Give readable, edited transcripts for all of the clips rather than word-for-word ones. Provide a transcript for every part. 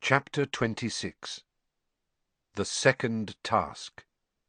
Chapter 26. The Second Task.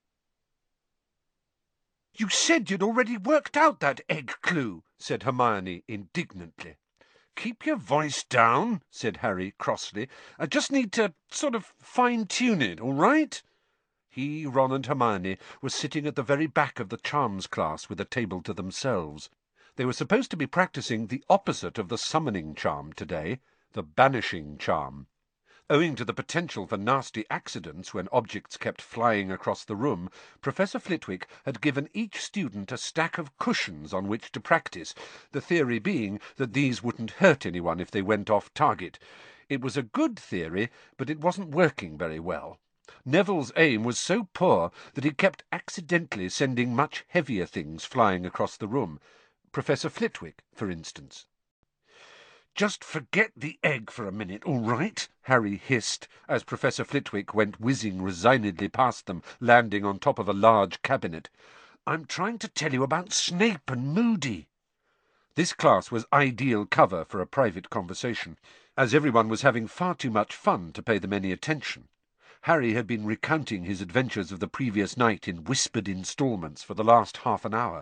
"You said you'd already worked out that egg clue," said Hermione indignantly. "Keep your voice down," said Harry crossly. "I just need to sort of fine-tune it, all right?" He, Ron and Hermione were sitting at the very back of the charms class with a table to themselves. They were supposed to be practising the opposite of the summoning charm today, the banishing charm. Owing to the potential for nasty accidents when objects kept flying across the room, Professor Flitwick had given each student a stack of cushions on which to practice, the theory being that these wouldn't hurt anyone if they went off target. It was a good theory, but it wasn't working very well. Neville's aim was so poor that he kept accidentally sending much heavier things flying across the room. Professor Flitwick, for instance. "Just forget the egg for a minute, all right?" Harry hissed, as Professor Flitwick went whizzing resignedly past them, landing on top of a large cabinet. "I'm trying to tell you about Snape and Moody." This class was ideal cover for a private conversation, as everyone was having far too much fun to pay them any attention. Harry had been recounting his adventures of the previous night in whispered instalments for the last half an hour.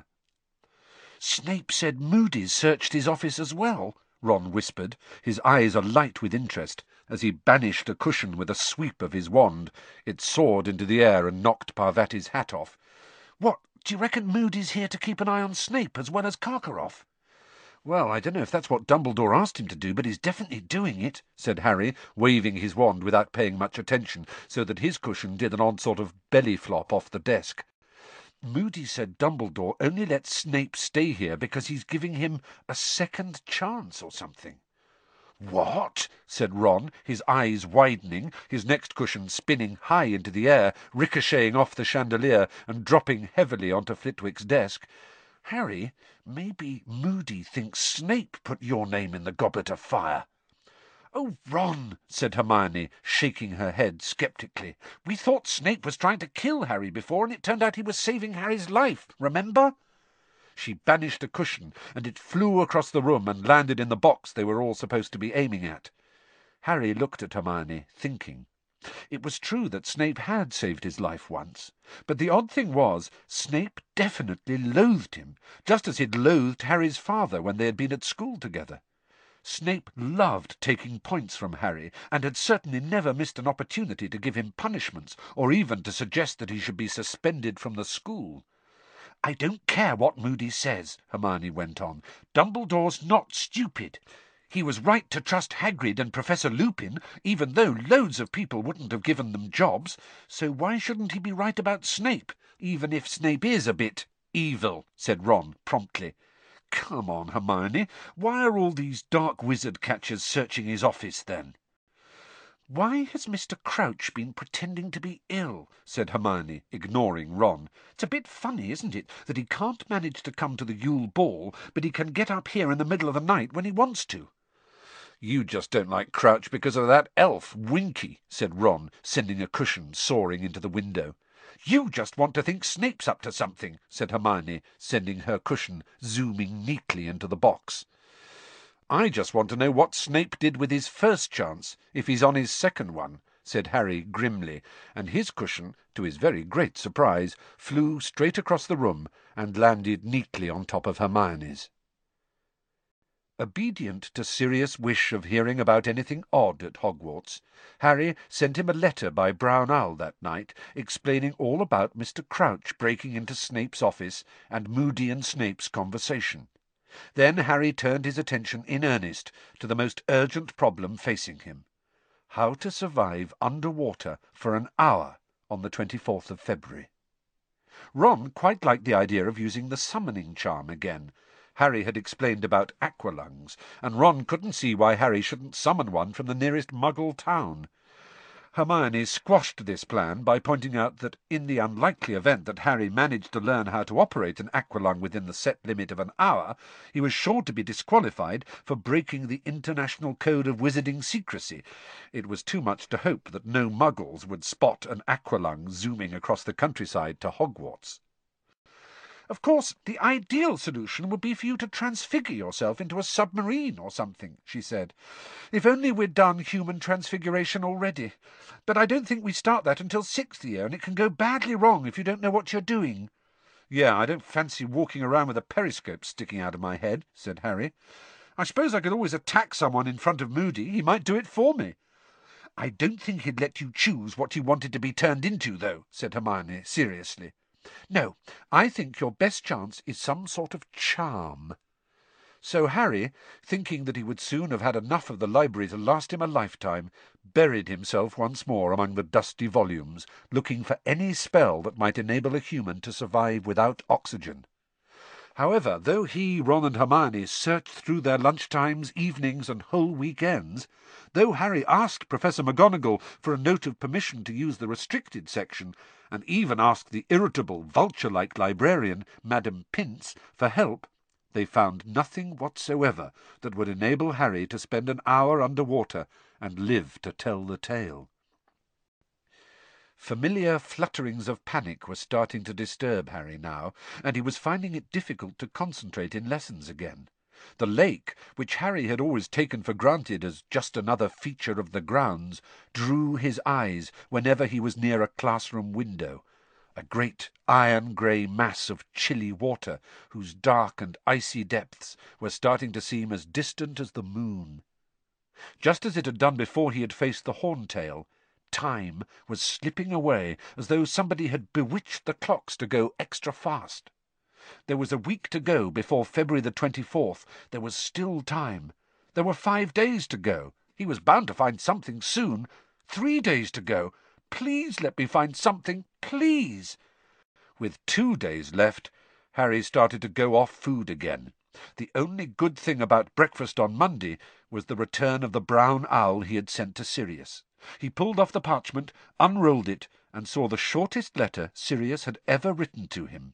"Snape said Moody's searched his office as well," Ron whispered, his eyes alight with interest, as he banished a cushion with a sweep of his wand. It soared into the air and knocked Parvati's hat off. "What, do you reckon Moody's here to keep an eye on Snape as well as Karkaroff?" "Well, I don't know if that's what Dumbledore asked him to do, but he's definitely doing it," said Harry, waving his wand without paying much attention, so that his cushion did an odd sort of belly flop off the desk. "Moody said Dumbledore only lets Snape stay here because he's giving him a second chance or something." "What?" said Ron, his eyes widening, his next cushion spinning high into the air, ricocheting off the chandelier and dropping heavily onto Flitwick's desk. "Harry, maybe Moody thinks Snape put your name in the Goblet of Fire." "Oh, Ron," said Hermione, shaking her head sceptically. "We thought Snape was trying to kill Harry before, and it turned out he was saving Harry's life, remember?" She banished a cushion, and it flew across the room and landed in the box they were all supposed to be aiming at. Harry looked at Hermione, thinking. It was true that Snape had saved his life once, but the odd thing was, Snape definitely loathed him, just as he'd loathed Harry's father when they had been at school together. Snape loved taking points from Harry, and had certainly never missed an opportunity to give him punishments, or even to suggest that he should be suspended from the school. "I don't care what Moody says," Hermione went on. "Dumbledore's not stupid. He was right to trust Hagrid and Professor Lupin, even though loads of people wouldn't have given them jobs. So why shouldn't he be right about Snape, even if Snape is a bit evil?" said Ron promptly. "Come on, Hermione. Why are all these dark wizard catchers searching his office, then?" "Why has Mr. Crouch been pretending to be ill?" said Hermione, ignoring Ron. "It's a bit funny, isn't it, that he can't manage to come to the Yule Ball, but he can get up here in the middle of the night when he wants to." "You just don't like Crouch because of that elf, Winky," said Ron, sending a cushion soaring into the window. "You just want to think Snape's up to something," said Hermione, sending her cushion zooming neatly into the box. "I just want to know what Snape did with his first chance, if he's on his second one," said Harry grimly, and his cushion, to his very great surprise, flew straight across the room and landed neatly on top of Hermione's. Obedient to Sirius' wish of hearing about anything odd at Hogwarts, Harry sent him a letter by Brown Owl that night, explaining all about Mr. Crouch breaking into Snape's office and Moody and Snape's conversation. Then Harry turned his attention in earnest to the most urgent problem facing him: how to survive under water for an hour on the 24th of February. Ron quite liked the idea of using the summoning charm again. Harry had explained about aqualungs, and Ron couldn't see why Harry shouldn't summon one from the nearest Muggle town. Hermione squashed this plan by pointing out that in the unlikely event that Harry managed to learn how to operate an aqualung within the set limit of an hour, he was sure to be disqualified for breaking the International Code of Wizarding Secrecy. It was too much to hope that no Muggles would spot an aqualung zooming across the countryside to Hogwarts. Of course, the ideal solution would be for you to transfigure yourself into a submarine or something, she said. If only we'd done human transfiguration already. But I don't think we start that until 6th year, and it can go badly wrong if you don't know what you're doing. Yeah, I don't fancy walking around with a periscope sticking out of my head, said Harry. I suppose I could always attack someone in front of Moody. He might do it for me. I don't think he'd let you choose what you wanted to be turned into, though, said Hermione seriously. No, I think your best chance is some sort of charm. So Harry, thinking that he would soon have had enough of the library to last him a lifetime, buried himself once more among the dusty volumes, looking for any spell that might enable a human to survive without oxygen. However, though he, Ron and Hermione searched through their lunchtimes, evenings, and whole weekends, though Harry asked Professor McGonagall for a note of permission to use the restricted section, and even asked the irritable, vulture-like librarian, Madame Pince, for help, they found nothing whatsoever that would enable Harry to spend an hour under water and live to tell the tale. Familiar flutterings of panic were starting to disturb Harry now, and he was finding it difficult to concentrate in lessons again. The lake, which Harry had always taken for granted as just another feature of the grounds, drew his eyes whenever he was near a classroom window, a great iron-grey mass of chilly water, whose dark and icy depths were starting to seem as distant as the moon. Just as it had done before he had faced the Horntail, time was slipping away as though somebody had bewitched the clocks to go extra fast. There was a week to go before February the 24th. There was still time. There were 5 days to go. He was bound to find something soon. 3 days to go. Please let me find something, please. With 2 days left, Harry started to go off food again. The only good thing about breakfast on Monday was the return of the brown owl he had sent to Sirius. He pulled off the parchment, unrolled it, and saw the shortest letter Sirius had ever written to him.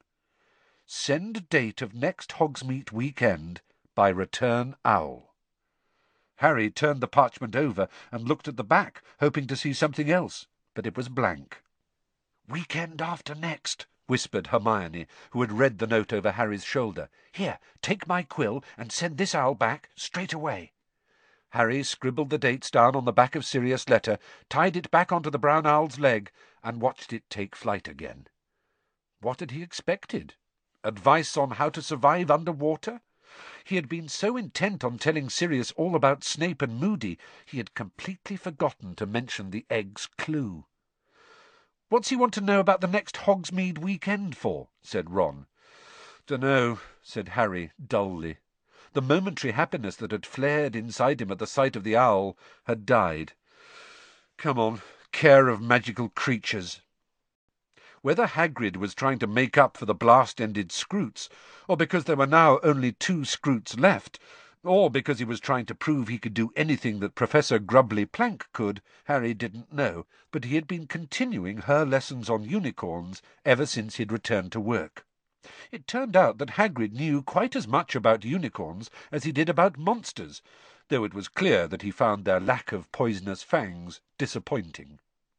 Send date of next Hogsmeade weekend by return owl. Harry turned the parchment over and looked at the back, hoping to see something else, but it was blank. Weekend after next, whispered Hermione, who had read the note over Harry's shoulder. Here, take my quill and send this owl back straight away. Harry scribbled the dates down on the back of Sirius' letter, tied it back onto the brown owl's leg, and watched it take flight again. What had he expected? Advice on how to survive under water? He had been so intent on telling Sirius all about Snape and Moody, he had completely forgotten to mention the egg's clue. "What's he want to know about the next Hogsmeade weekend for?" said Ron. "Dunno," said Harry dully. The momentary happiness that had flared inside him at the sight of the owl had died. Come on, care of magical creatures. Whether Hagrid was trying to make up for the blast-ended Scroots, or because there were now only 2 Scroots left, or because he was trying to prove he could do anything that Professor Grubbly Plank could, Harry didn't know, but he had been continuing her lessons on unicorns ever since he had returned to work. It turned out that Hagrid knew quite as much about unicorns as he did about monsters, though it was clear that he found their lack of poisonous fangs disappointing.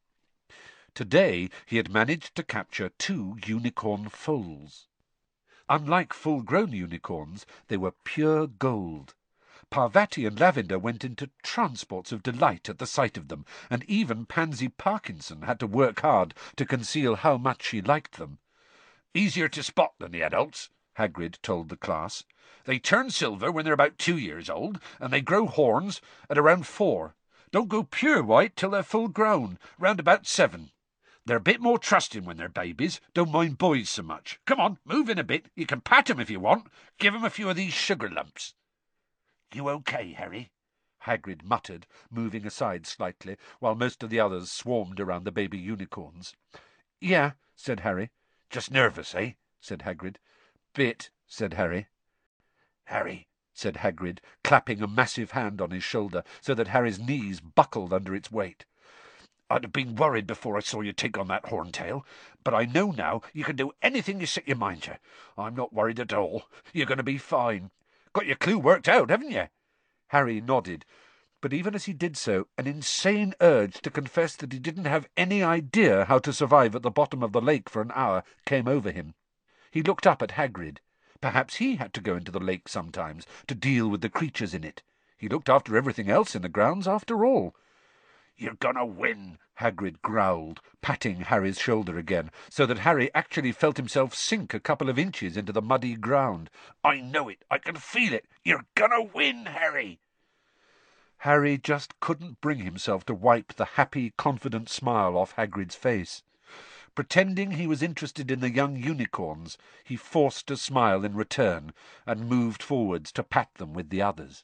Today he had managed to capture 2 unicorn foals. Unlike full-grown unicorns, they were pure gold. Parvati and Lavender went into transports of delight at the sight of them, and even Pansy Parkinson had to work hard to conceal how much she liked them. "Easier to spot than the adults," Hagrid told the class. "They turn silver when they're about 2 years old, and they grow horns at around 4. Don't go pure white till they're full grown, round about 7. They're a bit more trusting when they're babies, don't mind boys so much. Come on, move in a bit. You can pat 'em if you want. Give 'em a few of these sugar lumps." "You okay, Harry?" Hagrid muttered, moving aside slightly, while most of the others swarmed around the baby unicorns. "Yeah," said Harry. "Just nervous, eh?" said Hagrid. "Bit," said Harry. "Harry," said Hagrid, clapping a massive hand on his shoulder so that Harry's knees buckled under its weight. "I'd have been worried before I saw you take on that Horntail, but I know now you can do anything you set your mind to. I'm not worried at all. You're going to be fine. Got your clue worked out, haven't you?" Harry nodded, but even as he did so, an insane urge to confess that he didn't have any idea how to survive at the bottom of the lake for an hour came over him. He looked up at Hagrid. Perhaps he had to go into the lake sometimes to deal with the creatures in it. He looked after everything else in the grounds after all. "You're gonna win," Hagrid growled, patting Harry's shoulder again, so that Harry actually felt himself sink a couple of inches into the muddy ground. "I know it. I can feel it. You're gonna win, Harry." Harry just couldn't bring himself to wipe the happy, confident smile off Hagrid's face. Pretending he was interested in the young unicorns, he forced a smile in return and moved forwards to pat them with the others.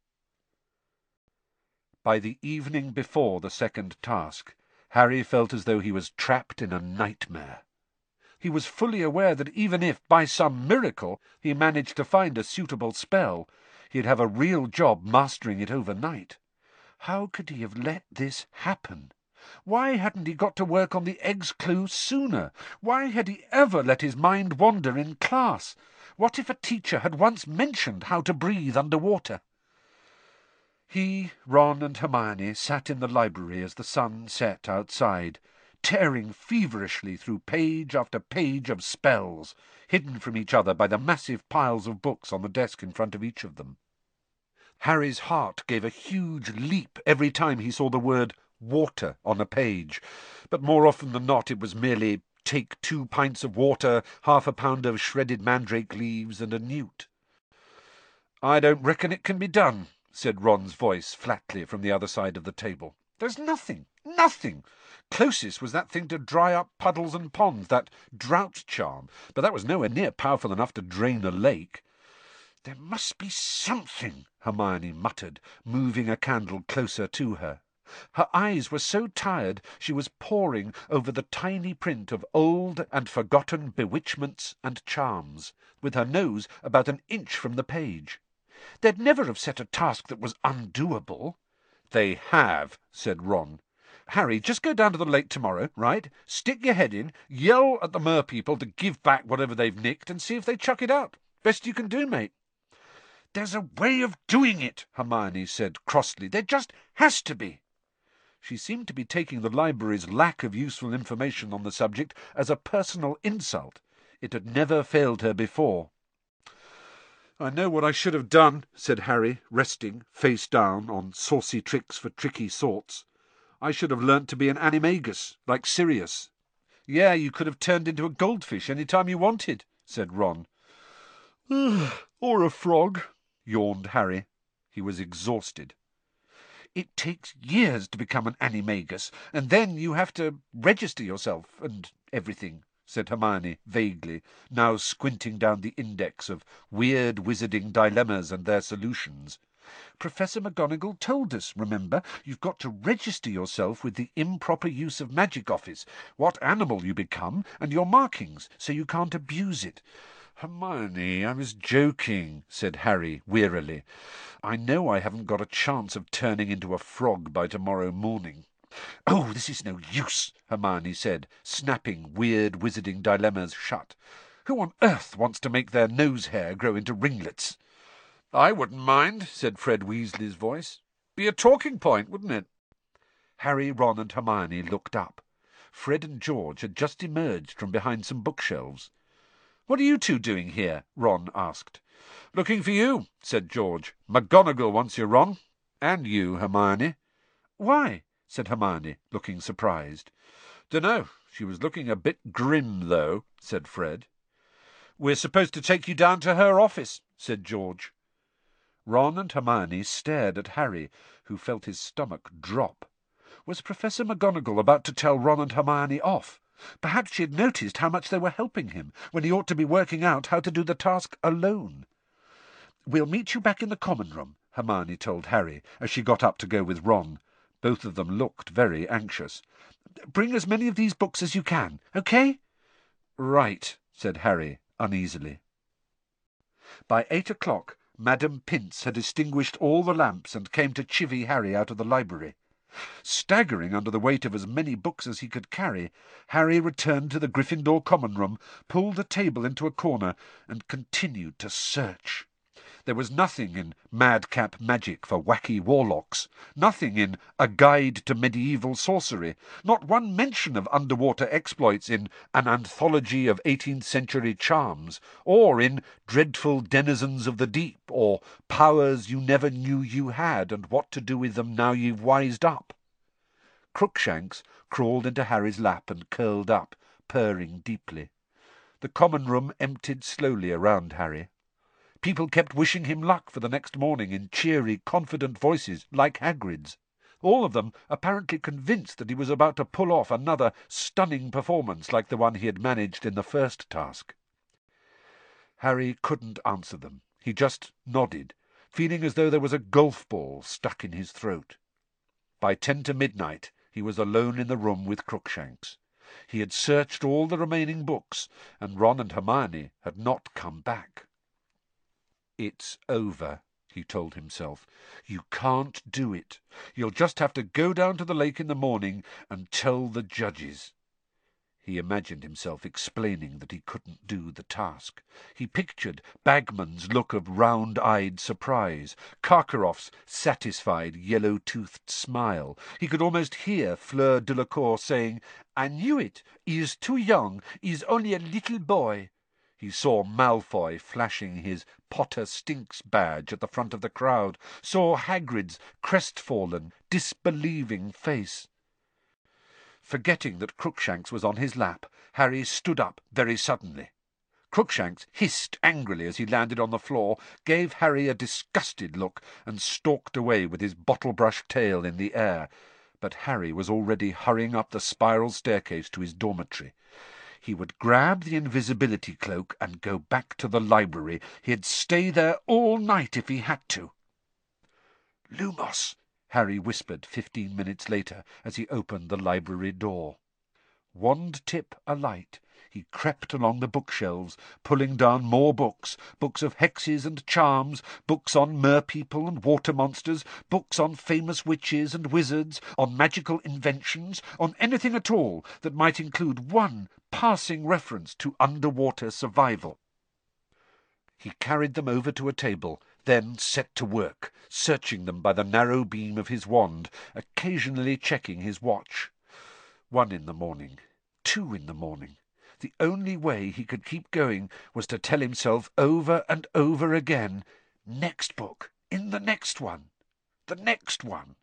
By the evening before the second task, Harry felt as though he was trapped in a nightmare. He was fully aware that even if, by some miracle, he managed to find a suitable spell, he'd have a real job mastering it overnight. How could he have let this happen? Why hadn't he got to work on the Egg's Clue sooner? Why had he ever let his mind wander in class? What if a teacher had once mentioned how to breathe underwater? He, Ron and Hermione sat in the library as the sun set outside, tearing feverishly through page after page of spells, hidden from each other by the massive piles of books on the desk in front of each of them. Harry's heart gave a huge leap every time he saw the word water on a page, but more often than not it was merely take 2 pints of water, half a pound of shredded mandrake leaves, and a newt. "I don't reckon it can be done," said Ron's voice flatly from the other side of the table. "There's nothing. Closest was that thing to dry up puddles and ponds, that drought charm, but that was nowhere near powerful enough to drain a lake." "There must be something," Hermione muttered, moving a candle closer to her. Her eyes were so tired she was poring over the tiny print of old and forgotten bewitchments and charms, with her nose about an inch from the page. "They'd never have set a task that was undoable." "They have," said Ron. "Harry, just go down to the lake tomorrow, right? Stick your head in, yell at the merpeople to give back whatever they've nicked, and see if they chuck it out. Best you can do, mate." "There's a way of doing it," Hermione said crossly. "There just has to be." She seemed to be taking the library's lack of useful information on the subject as a personal insult. It had never failed her before. "I know what I should have done," said Harry, resting, face down, on Saucy Tricks for Tricky Sorts. "I should have learnt to be an animagus, like Sirius." "Yeah, you could have turned into a goldfish any time you wanted," said Ron. "Or a frog," yawned Harry. He was exhausted. "It takes years to become an animagus, and then you have to register yourself and everything," said Hermione vaguely, now squinting down the index of weird wizarding dilemmas and their solutions. "Professor McGonagall told us, remember? You've got to register yourself with the Improper Use of Magic Office, what animal you become, and your markings, so you can't abuse it." "Hermione, I was joking," said Harry wearily. "I know I haven't got a chance of turning into a frog by tomorrow morning." "Oh, this is no use," Hermione said, snapping weird wizarding dilemmas shut. "Who on earth wants to make their nose hair grow into ringlets?" "I wouldn't mind," said Fred Weasley's voice. "Be a talking point, wouldn't it?" Harry, Ron and Hermione looked up. Fred and George had just emerged from behind some bookshelves. "What are you two doing here?" Ron asked. "Looking for you," said George. "McGonagall wants you, Ron. And you, Hermione." "Why?" said Hermione, looking surprised. "Dunno. She was looking a bit grim, though," said Fred. "We're supposed to take you down to her office," said George. Ron and Hermione stared at Harry, who felt his stomach drop. Was Professor McGonagall about to tell Ron and Hermione off? Perhaps she had noticed how much they were helping him, when he ought to be working out how to do the task alone. "We'll meet you back in the common room," Hermione told Harry, as she got up to go with Ron. Both of them looked very anxious. "Bring as many of these books as you can, OK?" "Right," said Harry uneasily. By 8 o'clock, Madam Pince had extinguished all the lamps and came to chivvy Harry out of the library. Staggering under the weight of as many books as he could carry, Harry returned to the Gryffindor common room, pulled a table into a corner, and continued to search. There was nothing in Madcap Magic for Wacky Warlocks, nothing in A Guide to Medieval Sorcery, not one mention of underwater exploits in An Anthology of 18th Century Charms, or in Dreadful Denizens of the Deep, or Powers You Never Knew You Had and What to Do with Them Now You've Wised Up. Crookshanks crawled into Harry's lap and curled up, purring deeply. The common room emptied slowly around Harry. People kept wishing him luck for the next morning in cheery, confident voices, like Hagrid's, all of them apparently convinced that he was about to pull off another stunning performance like the one he had managed in the first task. Harry couldn't answer them. He just nodded, feeling as though there was a golf ball stuck in his throat. By 10 to midnight he was alone in the room with Crookshanks. He had searched all the remaining books, and Ron and Hermione had not come back. "It's over," he told himself. "You can't do it. You'll just have to go down to the lake in the morning and tell the judges." He imagined himself explaining that he couldn't do the task. He pictured Bagman's look of round-eyed surprise, Karkaroff's satisfied, yellow-toothed smile. He could almost hear Fleur Delacour saying, "I knew it. He is too young. He is only a little boy." He saw Malfoy flashing his Potter Stinks badge at the front of the crowd, saw Hagrid's crestfallen, disbelieving face. Forgetting that Crookshanks was on his lap, Harry stood up very suddenly. Crookshanks hissed angrily as he landed on the floor, gave Harry a disgusted look, and stalked away with his bottle-brush tail in the air. But Harry was already hurrying up the spiral staircase to his dormitory. He would grab the invisibility cloak and go back to the library. He'd stay there all night if he had to. "Lumos," Harry whispered 15 minutes later as he opened the library door. Wand tip alight, he crept along the bookshelves, pulling down more books, books of hexes and charms, books on merpeople and water monsters, books on famous witches and wizards, on magical inventions, on anything at all that might include one passing reference to underwater survival. He carried them over to a table, then set to work, searching them by the narrow beam of his wand, occasionally checking his watch. 1 in the morning, 2 in the morning. The only way he could keep going was to tell himself over and over again, "Next book, in the next one, the next one."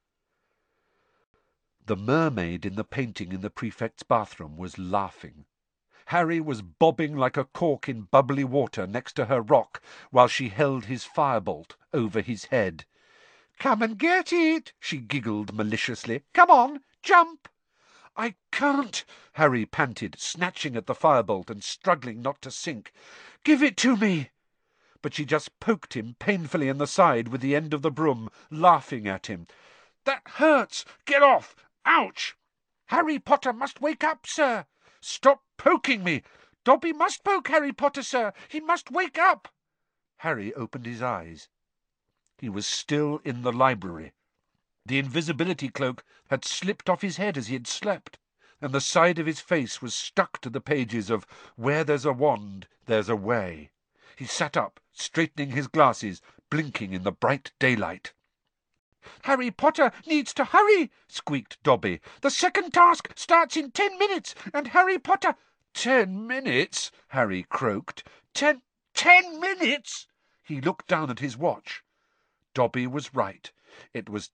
The mermaid in the painting in the prefect's bathroom was laughing. Harry was bobbing like a cork in bubbly water next to her rock while she held his firebolt over his head. "Come and get it," she giggled maliciously. "Come on, jump." "I can't," Harry panted, snatching at the firebolt and struggling not to sink. "Give it to me." But she just poked him painfully in the side with the end of the broom, laughing at him. "That hurts. Get off. Ouch." "Harry Potter must wake up, sir." "Stop poking me." "Dobby must poke Harry Potter, sir. He must wake up." Harry opened his eyes. He was still in the library. The invisibility cloak had slipped off his head as he had slept, and the side of his face was stuck to the pages of Where There's a Wand, There's a Way. He sat up, straightening his glasses, blinking in the bright daylight. "Harry Potter needs to hurry," squeaked Dobby. "The second task starts in 10 minutes, and Harry Potter—" "10 minutes?" Harry croaked. Ten minutes?" He looked down at his watch. Dobby was right. It was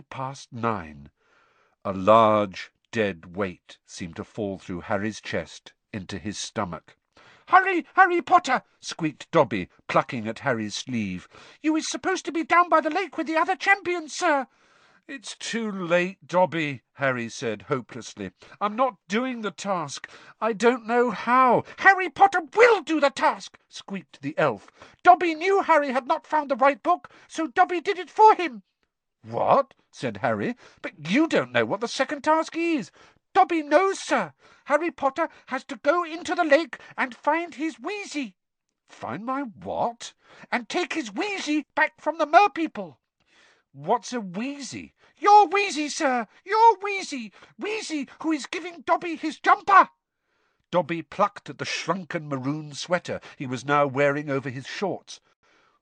9:20. A large, dead weight seemed to fall through Harry's chest into his stomach. "Hurry, Harry Potter!" squeaked Dobby, plucking at Harry's sleeve. "You is supposed to be down by the lake with the other champions, sir." "It's too late, Dobby," Harry said hopelessly. "I'm not doing the task. I don't know how." "Harry Potter will do the task," squeaked the elf. "Dobby knew Harry had not found the right book, so Dobby did it for him." "What?" said Harry. "But you don't know what the second task is." "Dobby knows, sir. Harry Potter has to go into the lake and find his Weasley." "Find my what?" "And take his Weasley back from the merpeople." "What's a Weasley?" "Your Weasley, sir. Your Weasley. Weasley, who is giving Dobby his jumper." Dobby plucked at the shrunken maroon sweater he was now wearing over his shorts.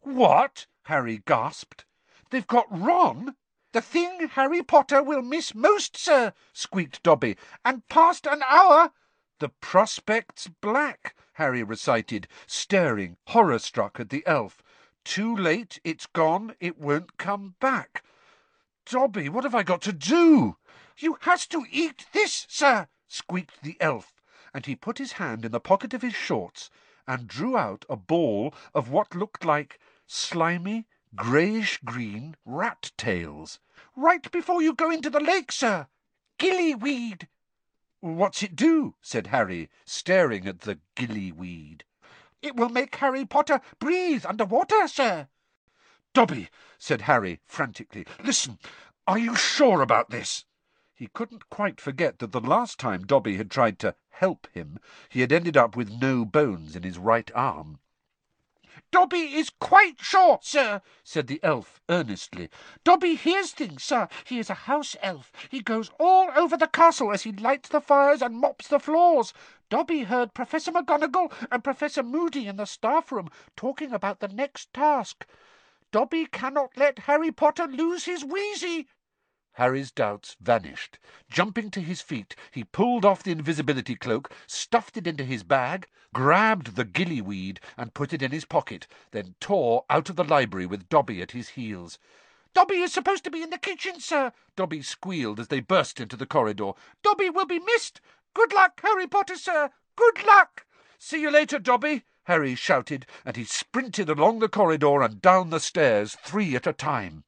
What? Harry gasped. They've got Ron? The thing Harry Potter will miss most, sir, squeaked Dobby, and past an hour. The prospect's black, Harry recited, staring, horror-struck, at the elf. Too late, it's gone, it won't come back. Dobby, what have I got to do? You has to eat this, sir, squeaked the elf, and he put his hand in the pocket of his shorts and drew out a ball of what looked like slimy, greyish-green rat-tails. Right before you go into the lake, sir. Gillyweed. What's it do? Said Harry, staring at the gillyweed. It will make Harry Potter breathe under water, sir. Dobby, said Harry frantically, listen, are you sure about this? He couldn't quite forget that the last time Dobby had tried to help him, he had ended up with no bones in his right arm. Dobby is quite sure, sir, said the elf earnestly. Dobby hears things, sir. He is a house elf. He goes all over the castle as he lights the fires and mops the floors. Dobby heard Professor McGonagall and Professor Moody in the staff room talking about the next task. Dobby cannot let Harry Potter lose his wheezy. Harry's doubts vanished. Jumping to his feet, he pulled off the invisibility cloak, stuffed it into his bag, grabbed the gillyweed and put it in his pocket, then tore out of the library with Dobby at his heels. Dobby is supposed to be in the kitchen, sir, Dobby squealed as they burst into the corridor. Dobby will be missed. Good luck, Harry Potter, sir. Good luck. See you later, Dobby, Harry shouted, and he sprinted along the corridor and down the stairs, 3 at a time.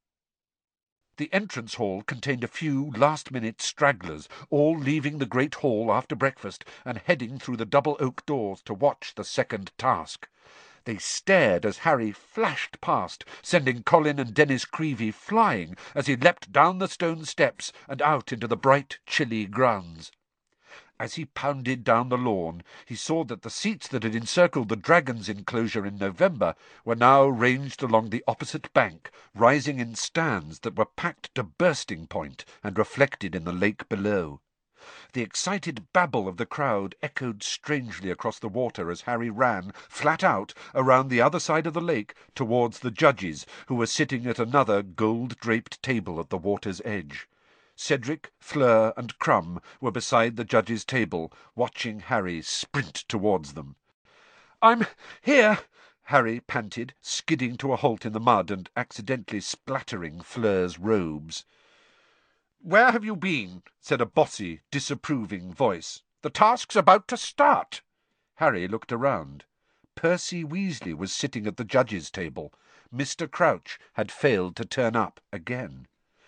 The entrance hall contained a few last-minute stragglers, all leaving the great hall after breakfast and heading through the double oak doors to watch the second task. They stared as Harry flashed past, sending Colin and Dennis Creevey flying as he leapt down the stone steps and out into the bright, chilly grounds. As he pounded down the lawn, he saw that the seats that had encircled the dragon's enclosure in November were now ranged along the opposite bank, rising in stands that were packed to bursting point and reflected in the lake below. The excited babble of the crowd echoed strangely across the water as Harry ran, flat out, around the other side of the lake towards the judges, who were sitting at another gold-draped table at the water's edge. Cedric, Fleur, and Crumb were beside the judges' table, watching Harry sprint towards them. "I'm here," Harry panted, skidding to a halt in the mud and accidentally splattering Fleur's robes. "Where have you been?" said a bossy, disapproving voice. "The task's about to start." Harry looked around. Percy Weasley was sitting at the judges' table. Mr. Crouch had failed to turn up again.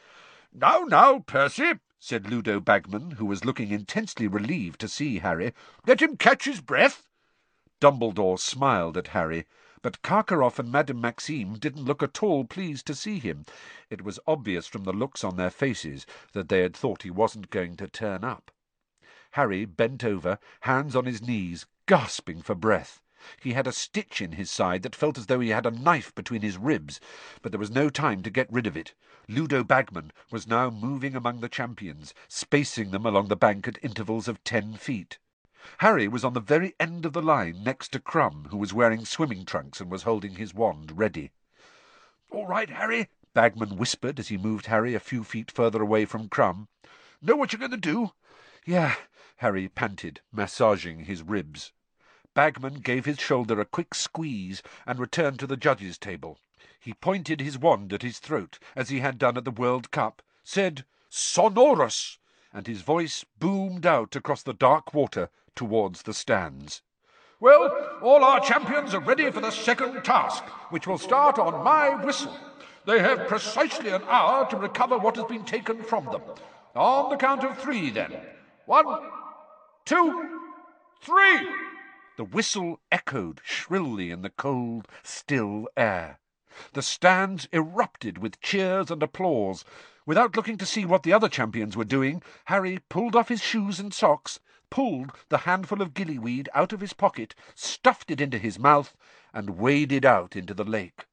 "Now, Percy," said Ludo Bagman, who was looking intensely relieved to see Harry. "Let him catch his breath." Dumbledore smiled at Harry, but Karkaroff and Madame Maxime didn't look at all pleased to see him. It was obvious from the looks on their faces that they had thought he wasn't going to turn up. Harry bent over, hands on his knees, gasping for breath. He had a stitch in his side that felt as though he had a knife between his ribs, but there was no time to get rid of it. Ludo Bagman was now moving among the champions, spacing them along the bank at intervals of 10 feet. Harry was on the very end of the line next to Crumb, who was wearing swimming trunks and was holding his wand ready. "All right, Harry," Bagman whispered as he moved Harry a few feet further away from Crumb. "Know what you're going to do?" "Yeah," Harry panted, massaging his ribs. Bagman gave his shoulder a quick squeeze and returned to the judges' table. He pointed his wand at his throat, as he had done at the World Cup, said, "Sonorous!" and his voice boomed out across the dark water towards the stands. "Well, all our champions are ready for the second task, which will start on my whistle. They have precisely an hour to recover what has been taken from them. On the count of 3, then. 1, 2, 3! The whistle echoed shrilly in the cold, still air. The stands erupted with cheers and applause. Without looking to see what the other champions were doing, Harry pulled off his shoes and socks, pulled the handful of gillyweed out of his pocket, stuffed it into his mouth, and waded out into the lake.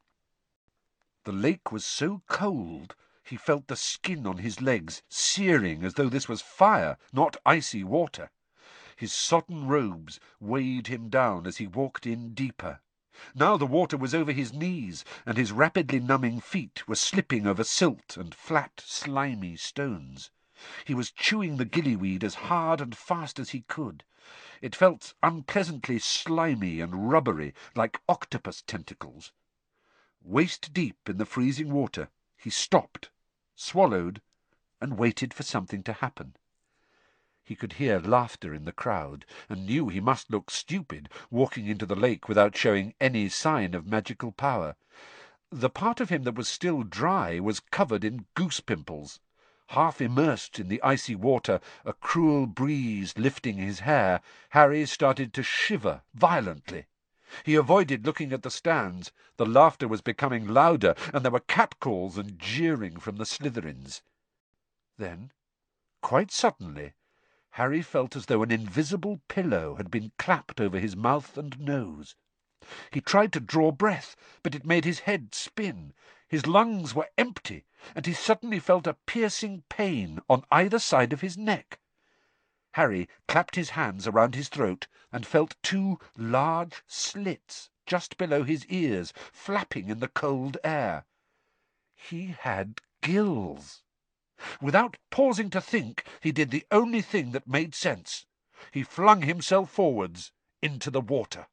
The lake was so cold he felt the skin on his legs searing as though this was fire, not icy water. His sodden robes weighed him down as he walked in deeper. Now the water was over his knees, and his rapidly numbing feet were slipping over silt and flat, slimy stones. He was chewing the gillyweed as hard and fast as he could. It felt unpleasantly slimy and rubbery, like octopus tentacles. Waist deep in the freezing water, he stopped, swallowed, and waited for something to happen. He could hear laughter in the crowd, and knew he must look stupid, walking into the lake without showing any sign of magical power. The part of him that was still dry was covered in goose pimples. Half immersed in the icy water, a cruel breeze lifting his hair, Harry started to shiver violently. He avoided looking at the stands. The laughter was becoming louder, and there were catcalls and jeering from the Slytherins. Then, quite suddenly, Harry felt as though an invisible pillow had been clapped over his mouth and nose. He tried to draw breath, but it made his head spin. His lungs were empty, and he suddenly felt a piercing pain on either side of his neck. Harry clapped his hands around his throat and felt two large slits just below his ears, flapping in the cold air. He had gills. Without pausing to think, he did the only thing that made sense. He flung himself forwards into the water.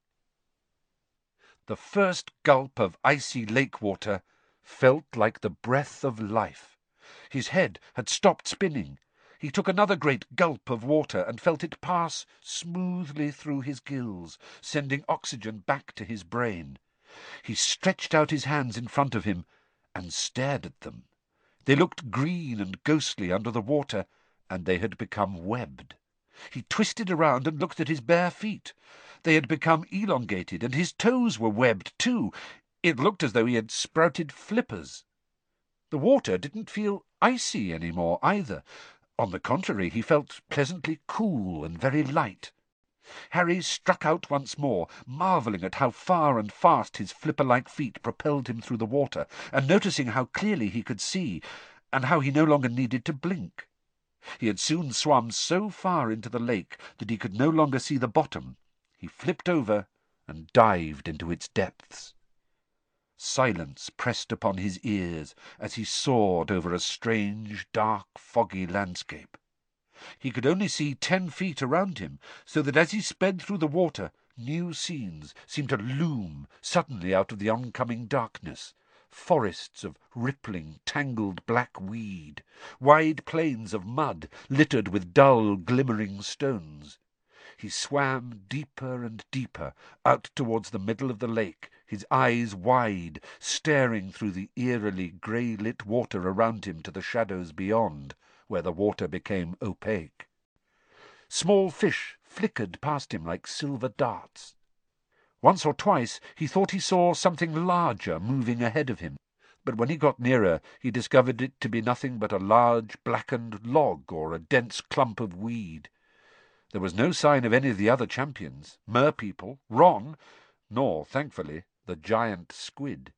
The first gulp of icy lake water felt like the breath of life. His head had stopped spinning. He took another great gulp of water and felt it pass smoothly through his gills, sending oxygen back to his brain. He stretched out his hands in front of him and stared at them. They looked green and ghostly under the water, and they had become webbed. He twisted around and looked at his bare feet. They had become elongated, and his toes were webbed too. It looked as though he had sprouted flippers. The water didn't feel icy any more either. On the contrary, he felt pleasantly cool and very light. Harry struck out once more, marvelling at how far and fast his flipper-like feet propelled him through the water, and noticing how clearly he could see, and how he no longer needed to blink. He had soon swum so far into the lake that he could no longer see the bottom. He flipped over and dived into its depths. Silence pressed upon his ears as he soared over a strange, dark, foggy landscape. He could only see 10 feet around him, so that as he sped through the water, new scenes seemed to loom suddenly out of the oncoming darkness. Forests of rippling, tangled black weed, wide plains of mud littered with dull, glimmering stones. He swam deeper and deeper out towards the middle of the lake, his eyes wide, staring through the eerily grey-lit water around him to the shadows beyond, where the water became opaque. Small fish flickered past him like silver darts. Once or twice he thought he saw something larger moving ahead of him, but when he got nearer he discovered it to be nothing but a large blackened log or a dense clump of weed. There was no sign of any of the other champions, merpeople, Ron, nor, thankfully, the giant squid.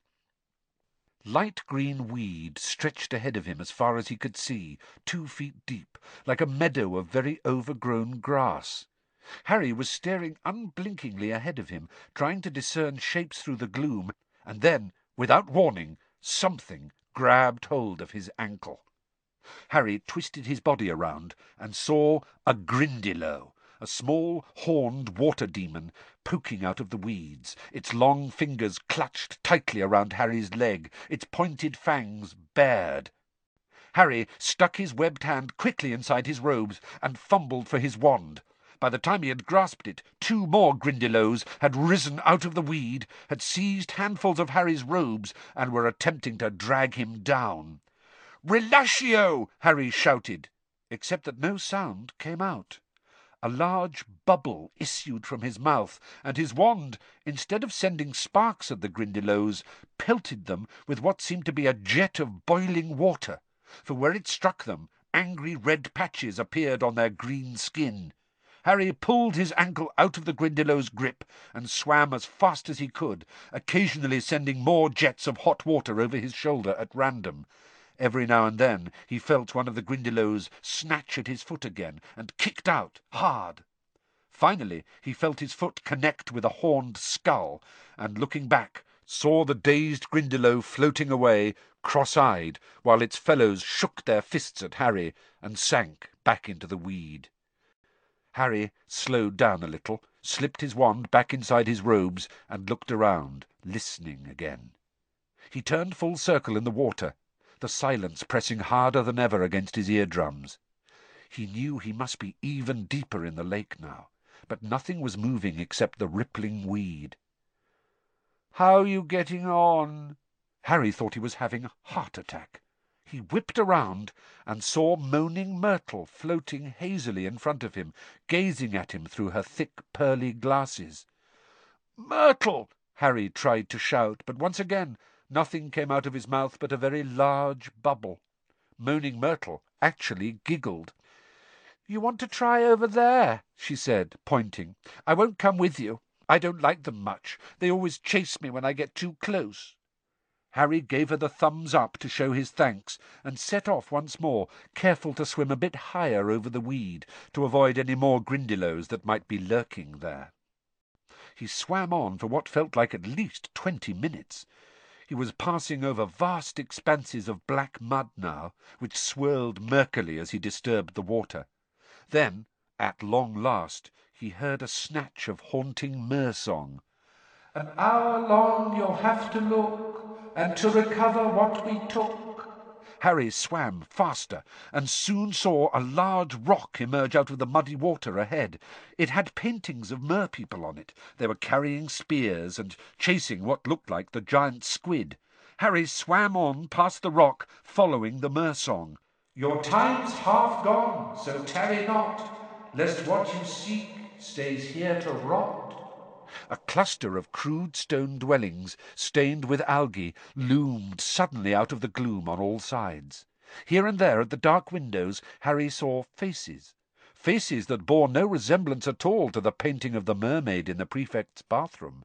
Light green weed stretched ahead of him as far as he could see, 2 feet deep, like a meadow of very overgrown grass. Harry was staring unblinkingly ahead of him, trying to discern shapes through the gloom, and then, without warning, something grabbed hold of his ankle. Harry twisted his body around and saw a Grindylow, a small, horned water demon, poking out of the weeds. Its long fingers clutched tightly around Harry's leg, its pointed fangs bared. Harry stuck his webbed hand quickly inside his robes and fumbled for his wand. By the time he had grasped it, 2 more Grindylows had risen out of the weed, had seized handfuls of Harry's robes, and were attempting to drag him down. "Relatio!" Harry shouted, except that no sound came out. A large bubble issued from his mouth, and his wand, instead of sending sparks at the Grindylows, pelted them with what seemed to be a jet of boiling water, for where it struck them, angry red patches appeared on their green skin. Harry pulled his ankle out of the Grindylow's grip and swam as fast as he could, occasionally sending more jets of hot water over his shoulder at random. Every now and then he felt one of the Grindylows snatch at his foot again and kicked out hard. Finally he felt his foot connect with a horned skull, and looking back, saw the dazed Grindylow floating away, cross-eyed, while its fellows shook their fists at Harry and sank back into the weed. Harry slowed down a little, slipped his wand back inside his robes, and looked around, listening again. He turned full circle in the water, the silence pressing harder than ever against his eardrums. He knew he must be even deeper in the lake now, but nothing was moving except the rippling weed. "How are you getting on?" Harry thought he was having a heart attack. He whipped around and saw Moaning Myrtle floating hazily in front of him, gazing at him through her thick pearly glasses. "Myrtle!" Harry tried to shout, but once again nothing came out of his mouth but a very large bubble. Moaning Myrtle actually giggled. "You want to try over there?" she said, pointing. "I won't come with you. I don't like them much. They always chase me when I get too close." Harry gave her the thumbs up to show his thanks, and set off once more, careful to swim a bit higher over the weed, to avoid any more Grindylows that might be lurking there. He swam on for what felt like at least 20 minutes. He was passing over vast expanses of black mud now, which swirled murkily as he disturbed the water. Then, at long last, he heard a snatch of haunting mer-song. "An hour long you'll have to look, and to recover what we took." Harry swam faster, and soon saw a large rock emerge out of the muddy water ahead. It had paintings of mer-people on it. They were carrying spears and chasing what looked like the giant squid. Harry swam on past the rock, following the mer-song. "Your time's half gone, so tarry not, lest what you seek stays here to rot." A cluster of crude stone dwellings, stained with algae, loomed suddenly out of the gloom on all sides. Here and there at the dark windows Harry saw faces that bore no resemblance at all to the painting of the mermaid in the prefect's bathroom.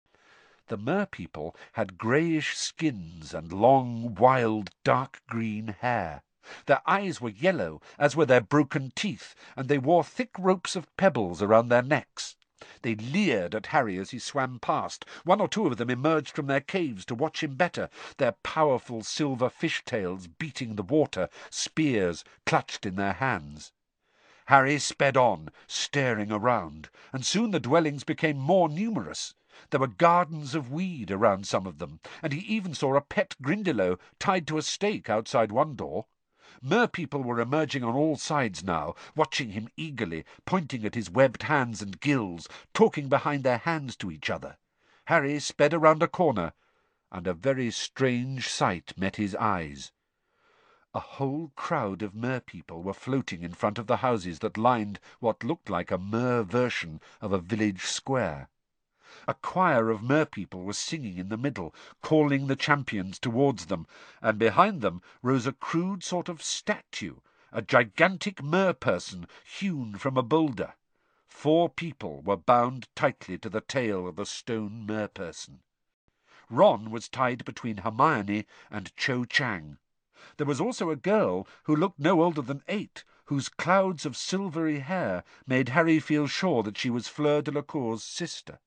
The mer-people had greyish skins and long, wild, dark green hair. Their eyes were yellow, as were their broken teeth, and they wore thick ropes of pebbles around their necks. They leered at Harry as he swam past. One or two of them emerged from their caves to watch him better, their powerful silver fish-tails beating the water, spears clutched in their hands. Harry sped on, staring around, and soon the dwellings became more numerous. There were gardens of weed around some of them, and he even saw a pet Grindylow tied to a stake outside one door. Mer-people were emerging on all sides now, watching him eagerly, pointing at his webbed hands and gills, talking behind their hands to each other. Harry sped around a corner, and a very strange sight met his eyes. A whole crowd of mer-people were floating in front of the houses that lined what looked like a mer version of a village square. A choir of mer-people was singing in the middle, calling the champions towards them, and behind them rose a crude sort of statue, a gigantic mer-person hewn from a boulder. 4 people were bound tightly to the tail of the stone mer-person. Ron was tied between Hermione and Cho Chang. There was also a girl who looked no older than 8, whose clouds of silvery hair made Harry feel sure that she was Fleur Delacour's sister.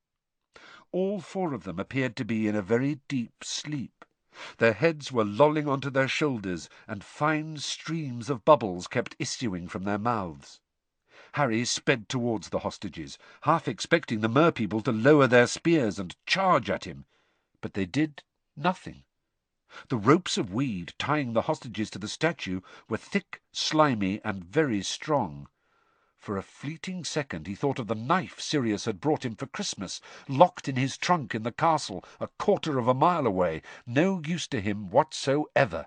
All 4 of them appeared to be in a very deep sleep. Their heads were lolling onto their shoulders, and fine streams of bubbles kept issuing from their mouths. Harry sped towards the hostages, half expecting the mer-people to lower their spears and charge at him. But they did nothing. The ropes of weed tying the hostages to the statue were thick, slimy, and very strong. For a fleeting second he thought of the knife Sirius had brought him for Christmas, locked in his trunk in the castle, a quarter of a mile away, no use to him whatsoever.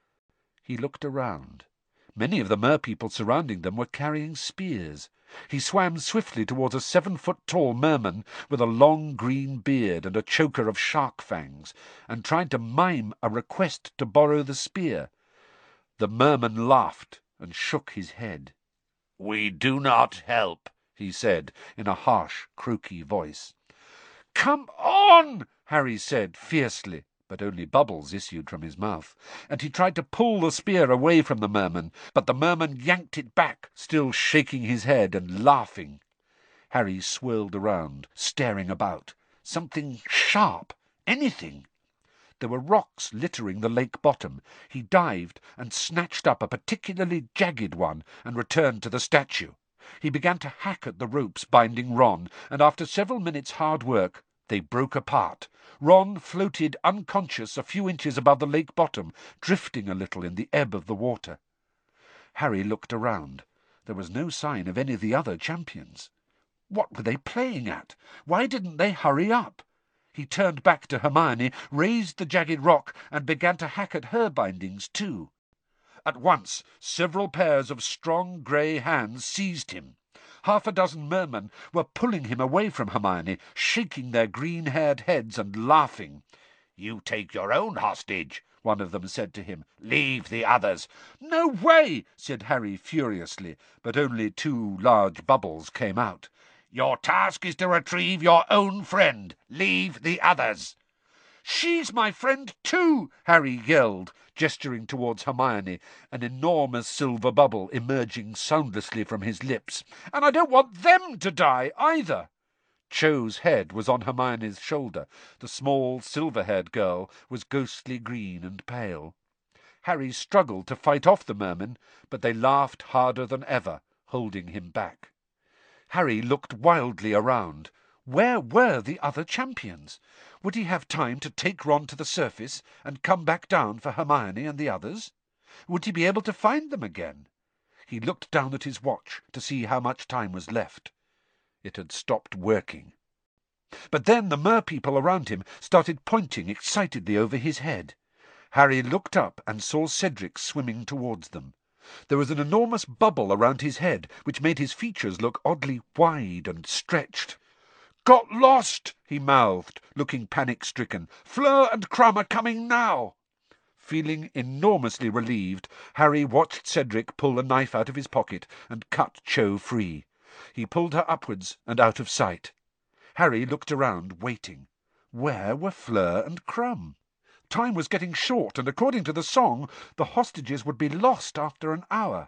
He looked around. Many of the mer-people surrounding them were carrying spears. He swam swiftly towards a 7-foot-tall merman with a long green beard and a choker of shark fangs, and tried to mime a request to borrow the spear. The merman laughed and shook his head. "We do not help," he said in a harsh, croaky voice. "Come on!" Harry said fiercely, but only bubbles issued from his mouth, and he tried to pull the spear away from the merman, but the merman yanked it back, still shaking his head and laughing. Harry swirled around, staring about. Something sharp. Anything. There were rocks littering the lake bottom. He dived and snatched up a particularly jagged one and returned to the statue. He began to hack at the ropes binding Ron, and after several minutes' hard work, they broke apart. Ron floated unconscious a few inches above the lake bottom, drifting a little in the ebb of the water. Harry looked around. There was no sign of any of the other champions. What were they playing at? Why didn't they hurry up? He turned back to Hermione, raised the jagged rock, and began to hack at her bindings too. At once, several pairs of strong grey hands seized him. Half a dozen mermen were pulling him away from Hermione, shaking their green-haired heads and laughing. "You take your own hostage," one of them said to him. "Leave the others." "No way!" said Harry furiously, but only 2 large bubbles came out. "Your task is to retrieve your own friend. Leave the others." "She's my friend too!" Harry yelled, gesturing towards Hermione, an enormous silver bubble emerging soundlessly from his lips. "And I don't want them to die either." Cho's head was on Hermione's shoulder. The small, silver-haired girl was ghostly green and pale. Harry struggled to fight off the mermen, but they laughed harder than ever, holding him back. Harry looked wildly around. Where were the other champions? Would he have time to take Ron to the surface and come back down for Hermione and the others? Would he be able to find them again? He looked down at his watch to see how much time was left. It had stopped working. But then the mer-people around him started pointing excitedly over his head. Harry looked up and saw Cedric swimming towards them. There was an enormous bubble around his head, which made his features look oddly wide and stretched. "Got lost!" he mouthed, looking panic-stricken. "Fleur and Crumb are coming now!" Feeling enormously relieved, Harry watched Cedric pull a knife out of his pocket and cut Cho free. He pulled her upwards and out of sight. Harry looked around, waiting. Where were Fleur and Crumb? Time was getting short, and according to the song, the hostages would be lost after an hour.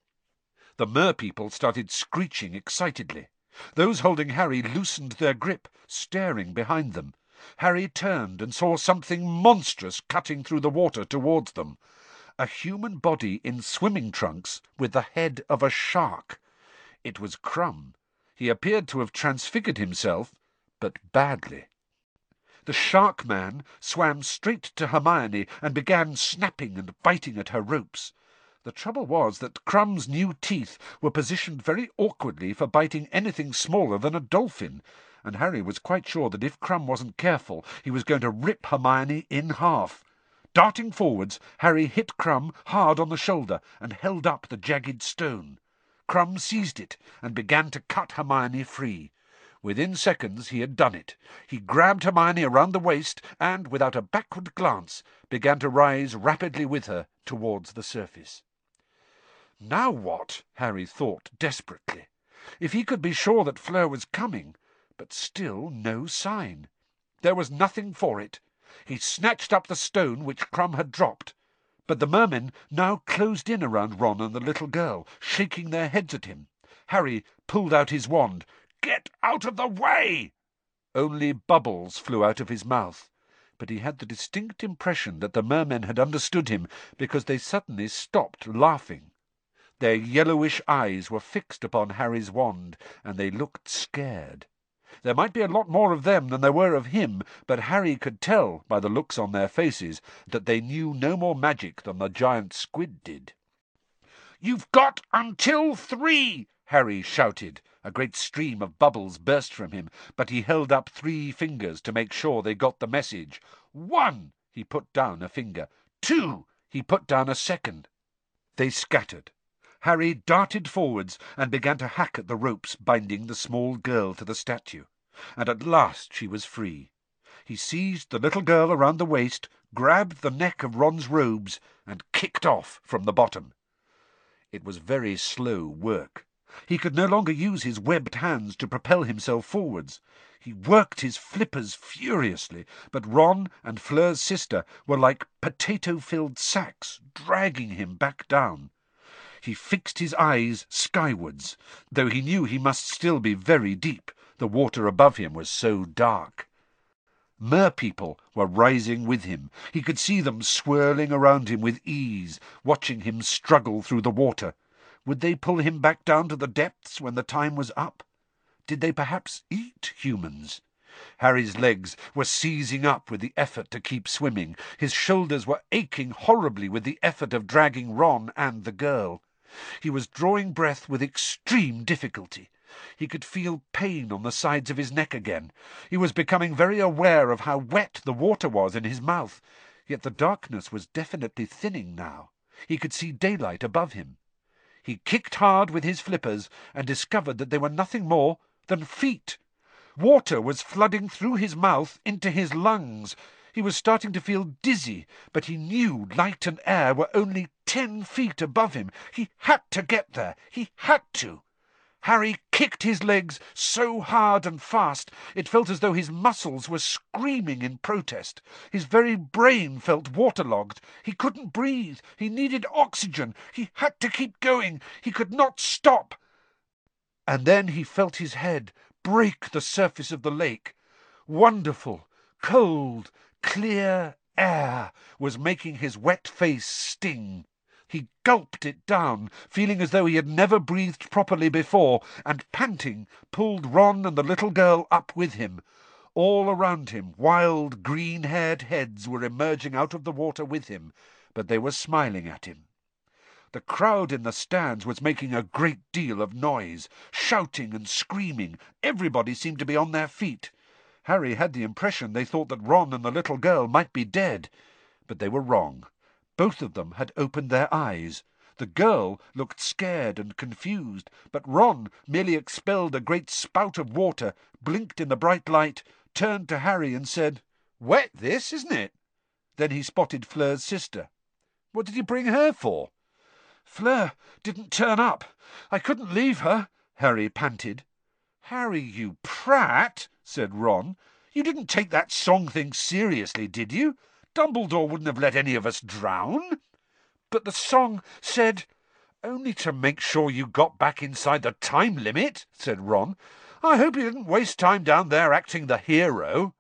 The mer-people started screeching excitedly. Those holding Harry loosened their grip, staring behind them. Harry turned and saw something monstrous cutting through the water towards them. A human body in swimming trunks with the head of a shark. It was Crumb. He appeared to have transfigured himself, but badly. The shark man swam straight to Hermione and began snapping and biting at her ropes. The trouble was that Crumb's new teeth were positioned very awkwardly for biting anything smaller than a dolphin, and Harry was quite sure that if Crumb wasn't careful, he was going to rip Hermione in half. Darting forwards, Harry hit Crumb hard on the shoulder and held up the jagged stone. Crumb seized it and began to cut Hermione free. Within seconds he had done it. He grabbed Hermione around the waist and, without a backward glance, began to rise rapidly with her towards the surface. Now what? Harry thought desperately. If he could be sure that Fleur was coming, but still no sign. There was nothing for it. He snatched up the stone which Crumb had dropped, but the mermen now closed in around Ron and the little girl, shaking their heads at him. Harry pulled out his wand. "Get out of the way!" Only bubbles flew out of his mouth, but he had the distinct impression that the mermen had understood him, because they suddenly stopped laughing. Their yellowish eyes were fixed upon Harry's wand, and they looked scared. There might be a lot more of them than there were of him, but Harry could tell, by the looks on their faces, that they knew no more magic than the giant squid did. "You've got until 3!" Harry shouted. A great stream of bubbles burst from him, but he held up 3 fingers to make sure they got the message. 1! He put down a finger. 2! He put down a second. They scattered. Harry darted forwards and began to hack at the ropes binding the small girl to the statue, and at last she was free. He seized the little girl around the waist, grabbed the neck of Ron's robes, and kicked off from the bottom. It was very slow work. He could no longer use his webbed hands to propel himself forwards. He worked his flippers furiously, but Ron and Fleur's sister were like potato-filled sacks, dragging him back down. He fixed his eyes skywards, though he knew he must still be very deep. The water above him was so dark. Merpeople were rising with him. He could see them swirling around him with ease, watching him struggle through the water. Would they pull him back down to the depths when the time was up? Did they perhaps eat humans? Harry's legs were seizing up with the effort to keep swimming. His shoulders were aching horribly with the effort of dragging Ron and the girl. He was drawing breath with extreme difficulty. He could feel pain on the sides of his neck again. He was becoming very aware of how wet the water was in his mouth. Yet the darkness was definitely thinning now. He could see daylight above him. He kicked hard with his flippers and discovered that they were nothing more than feet. Water was flooding through his mouth into his lungs. He was starting to feel dizzy, but he knew light and air were only 10 feet above him. He had to get there. He had to. Harry kicked his legs so hard and fast it felt as though his muscles were screaming in protest. His very brain felt waterlogged. He couldn't breathe. He needed oxygen. He had to keep going. He could not stop. And then he felt his head break the surface of the lake. Wonderful, cold, clear air was making his wet face sting. He gulped it down, feeling as though he had never breathed properly before, and panting, pulled Ron and the little girl up with him. All around him, wild, green-haired heads were emerging out of the water with him, but they were smiling at him. The crowd in the stands was making a great deal of noise, shouting and screaming. Everybody seemed to be on their feet. Harry had the impression they thought that Ron and the little girl might be dead, but they were wrong. Both of them had opened their eyes. The girl looked scared and confused, but Ron merely expelled a great spout of water, blinked in the bright light, turned to Harry and said, "Wet this, isn't it?" Then he spotted Fleur's sister. "What did you bring her for?" "Fleur didn't turn up. I couldn't leave her," Harry panted. "Harry, you prat," said Ron. "You didn't take that song thing seriously, did you? Dumbledore wouldn't have let any of us drown." "But the song said—" "Only to make sure you got back inside the time limit," said Ron. "I hope you didn't waste time down there acting the hero."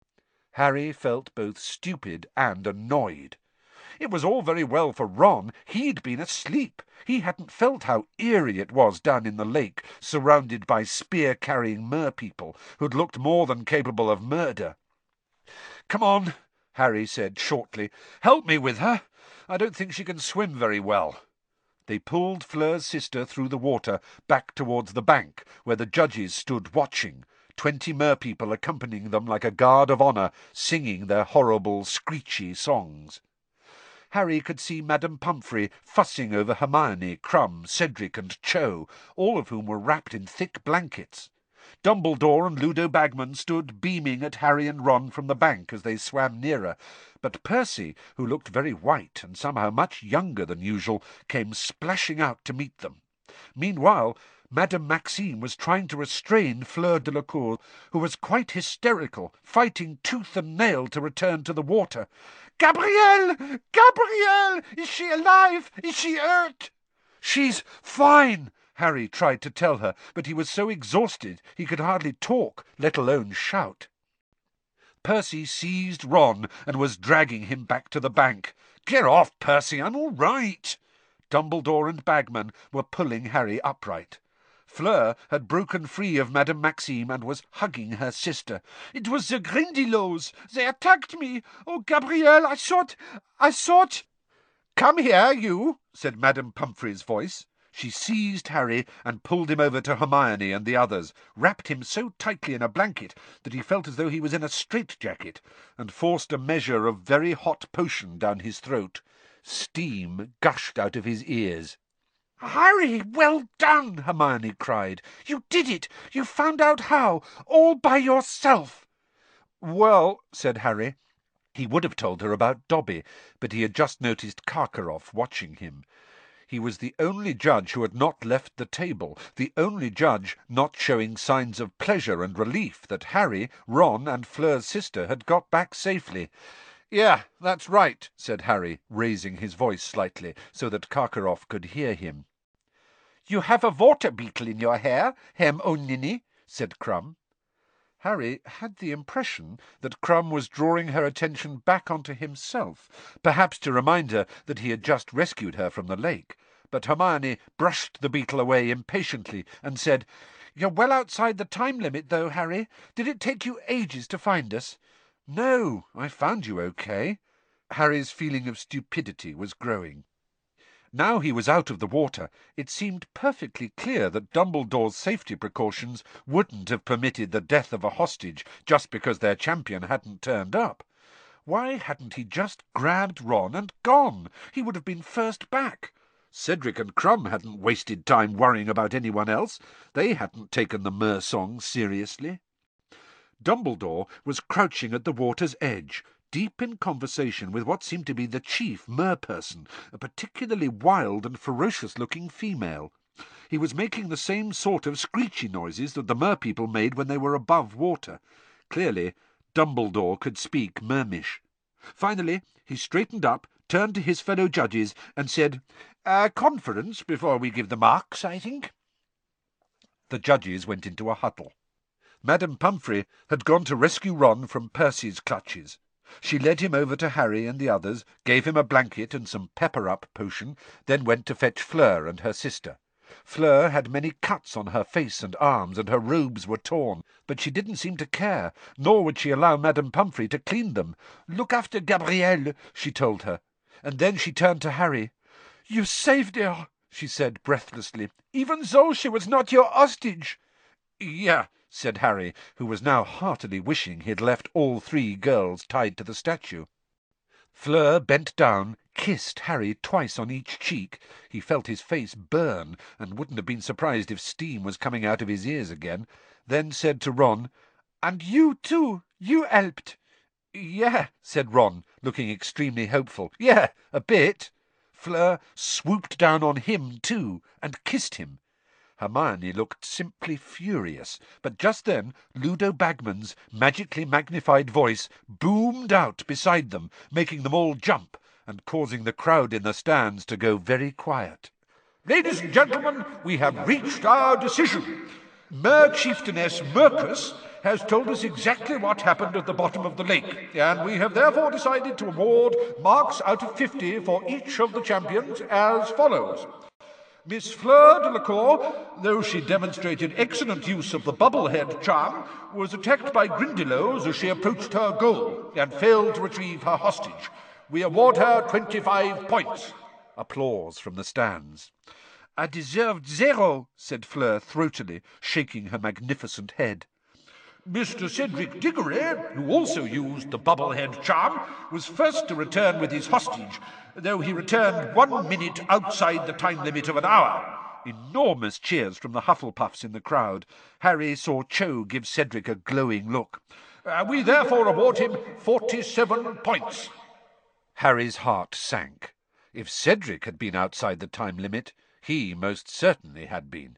Harry felt both stupid and annoyed. It was all very well for Ron. He'd been asleep. He hadn't felt how eerie it was down in the lake, surrounded by spear-carrying merpeople who'd looked more than capable of murder. "Come on," Harry said shortly. "Help me with her. I don't think she can swim very well." They pulled Fleur's sister through the water back towards the bank, where the judges stood watching, 20 merpeople accompanying them like a guard of honour, singing their horrible, screechy songs. Harry could see Madame Pomfrey fussing over Hermione, Krum, Cedric and Cho, all of whom were wrapped in thick blankets. Dumbledore and Ludo Bagman stood beaming at Harry and Ron from the bank as they swam nearer, but Percy, who looked very white and somehow much younger than usual, came splashing out to meet them. Meanwhile, Madame Maxime was trying to restrain Fleur Delacour, who was quite hysterical, fighting tooth and nail to return to the water. "Gabrielle! Gabrielle! Is she alive? Is she hurt?" "She's fine," Harry tried to tell her, but he was so exhausted he could hardly talk, let alone shout. Percy seized Ron and was dragging him back to the bank. "Get off, Percy, I'm all right." Dumbledore and Bagman were pulling Harry upright. Fleur had broken free of Madame Maxime and was hugging her sister. "It was the Grindylows. They attacked me. Oh, Gabrielle, I thought—" "Come here, you," said Madame Pomfrey's voice. She seized Harry and pulled him over to Hermione and the others, wrapped him so tightly in a blanket that he felt as though he was in a straitjacket, and forced a measure of very hot potion down his throat. Steam gushed out of his ears. "Harry, well done!" Hermione cried. "You did it! You found out how, all by yourself!" "Well," said Harry. He would have told her about Dobby, but he had just noticed Karkaroff watching him. He was the only judge who had not left the table, the only judge not showing signs of pleasure and relief that Harry, Ron and Fleur's sister had got back safely. "Yeah, that's right," said Harry, raising his voice slightly so that Karkaroff could hear him. "You have a water beetle in your hair, Hermione," said Crumb. Harry had the impression that Crumb was drawing her attention back onto himself, perhaps to remind her that he had just rescued her from the lake. But Hermione brushed the beetle away impatiently and said, "You're well outside the time limit, though, Harry. Did it take you ages to find us?" "No, I found you okay." Harry's feeling of stupidity was growing. Now he was out of the water, it seemed perfectly clear that Dumbledore's safety precautions wouldn't have permitted the death of a hostage just because their champion hadn't turned up. Why hadn't he just grabbed Ron and gone? He would have been first back. Cedric and Crumb hadn't wasted time worrying about anyone else. They hadn't taken the Mer song seriously. Dumbledore was crouching at the water's edge, deep in conversation with what seemed to be the chief mer-person, a particularly wild and ferocious-looking female. He was making the same sort of screechy noises that the mer-people made when they were above water. Clearly, Dumbledore could speak Mermish. Finally, he straightened up, turned to his fellow judges, and said, "Conference before we give the marks, I think." The judges went into a huddle. Madame Pomfrey had gone to rescue Ron from Percy's clutches. She led him over to Harry and the others, gave him a blanket and some pepper-up potion, then went to fetch Fleur and her sister. Fleur had many cuts on her face and arms, and her robes were torn, but she didn't seem to care, nor would she allow Madame Pomfrey to clean them. "Look after Gabrielle," she told her, and then she turned to Harry. "You saved her," she said breathlessly, "even though she was not your hostage." "Yeah," said Harry, who was now heartily wishing he had left all three girls tied to the statue. Fleur bent down, kissed Harry twice on each cheek. He felt his face burn, and wouldn't have been surprised if steam was coming out of his ears again, then said to Ron, "And you too, you helped." "Yeah," said Ron, looking extremely hopeful. "Yeah, a bit." Fleur swooped down on him too, and kissed him. Hermione looked simply furious, but just then Ludo Bagman's magically magnified voice boomed out beside them, making them all jump and causing the crowd in the stands to go very quiet. "Ladies and gentlemen, we have reached our decision. Mer-Chieftainess Mercus has told us exactly what happened at the bottom of the lake, and we have therefore decided to award marks out of 50 for each of the champions as follows. Miss Fleur Delacour, though she demonstrated excellent use of the bubblehead charm, was attacked by Grindylows as she approached her goal and failed to retrieve her hostage. We award her 25 points. Applause from the stands. "I deserved 0, said Fleur throatily, shaking her magnificent head. Mr. Cedric Diggory, who also used the bubblehead charm, was first to return with his hostage, though he returned 1 minute outside the time limit of an hour." Enormous cheers from the Hufflepuffs in the crowd. Harry saw Cho give Cedric a glowing look. "We therefore award him 47 points. Harry's heart sank. If Cedric had been outside the time limit, he most certainly had been.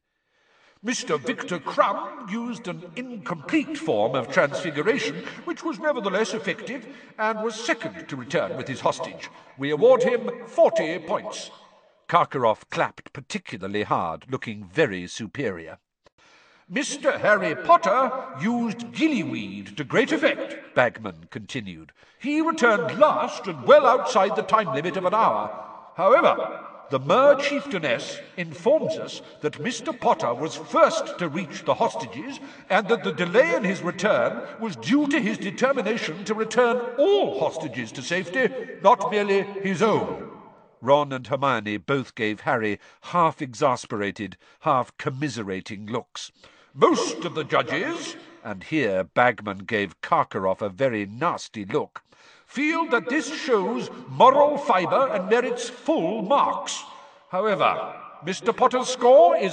Mr. Victor Crumb used an incomplete form of transfiguration, which was nevertheless effective, and was second to return with his hostage. We award him 40 points. Karkaroff clapped particularly hard, looking very superior. Mr. Harry Potter used gillyweed to great effect, Bagman continued. He returned last and well outside the time limit of an hour. However, the Mer-Chieftainess informs us that Mr. Potter was first to reach the hostages, and that the delay in his return was due to his determination to return all hostages to safety, not merely his own. Ron and Hermione both gave Harry half-exasperated, half-commiserating looks. Most of the judges, and here Bagman gave Karkaroff a very nasty look, feel that this shows moral fibre and merits full marks. However, Mr. Potter's score is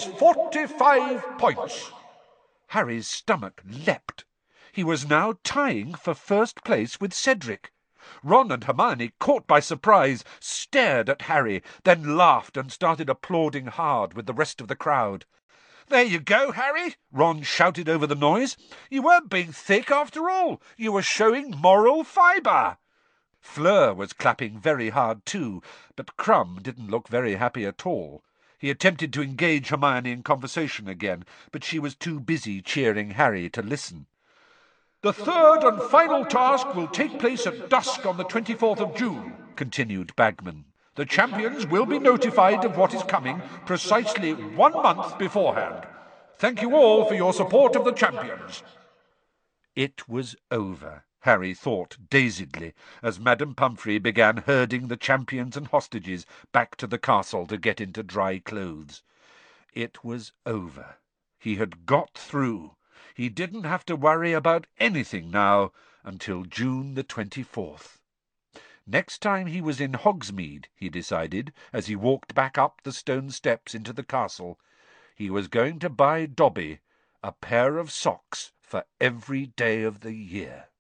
45 points. Harry's stomach leapt. He was now tying for first place with Cedric. Ron and Hermione, caught by surprise, stared at Harry, then laughed and started applauding hard with the rest of the crowd. "There you go, Harry," Ron shouted over the noise. "You weren't being thick after all. You were showing moral fibre." Fleur was clapping very hard too, but Crumb didn't look very happy at all. He attempted to engage Hermione in conversation again, but she was too busy cheering Harry to listen. "The third and final task will take place at dusk on the 24th of June, continued Bagman. "The champions will be notified of what is coming precisely 1 month beforehand. Thank you all for your support of the champions." It was over, Harry thought dazedly, as Madame Pomfrey began herding the champions and hostages back to the castle to get into dry clothes. It was over. He had got through. He didn't have to worry about anything now until June the 24th. Next time he was in Hogsmeade, he decided, as he walked back up the stone steps into the castle, he was going to buy Dobby a pair of socks for every day of the year.